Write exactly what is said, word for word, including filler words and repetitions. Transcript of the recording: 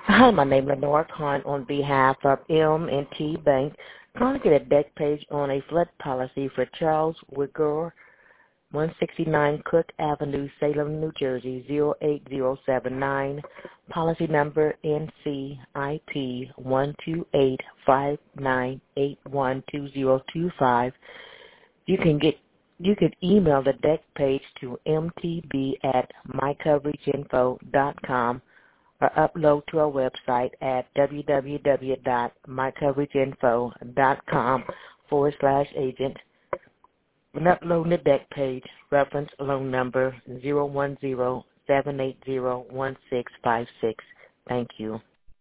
Hi, my name is Lenore Khan on behalf of M and T Bank. Trying to get a deck page on a flood policy for Charles Wigger, one sixty-nine Cook Avenue, Salem, New Jersey, zero eight zero seven nine. Policy number N C I P one two eight five nine eight one two zero two five. You can get you could email the deck page to m t b at my coverage info dot com or upload to our website at www.mycoverageinfo.com forward slash agent. When uploading the deck page, reference loan number zero one zero seven eight zero one six five six. Thank you.